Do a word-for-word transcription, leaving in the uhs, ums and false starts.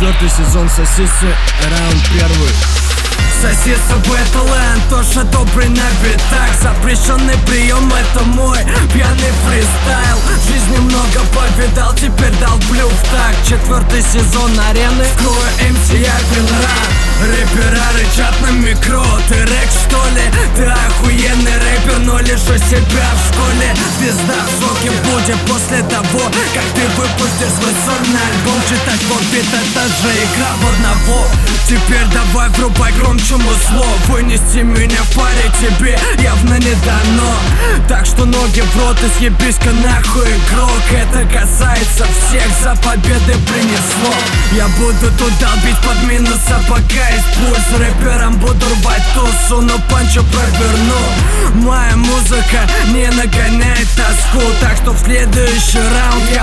Четвертый сезон сосисы, раунд первый. Сосиса Бэтлэнд, тоже добрый на битах. Запрещенный прием, это мой пьяный фристайл. В жизни много повидал, теперь долблю в так. Четвертый сезон арены, скрою эм си, я Винран. Рэпера рычат на микро, ты рэк что ли? Ты охуенный рэпер, но лишу себя в школе. Звезда в шоке будет после того, как ты выпустишь свой сольный альбом. Читать форбит, это же игра в одного. Теперь давай врубай громче музло. Вынести меня в паре тебе явно не дано. Так что ноги в рот и съебись-ка нахуй, игрок. Это касается всех, за победы принесло. Я буду тут долбить под минус, а пока есть пульс. Рэпером буду рвать тусу, но панчо проверну. Моя музыка не нагоняет тоску, так что в следующий раунд я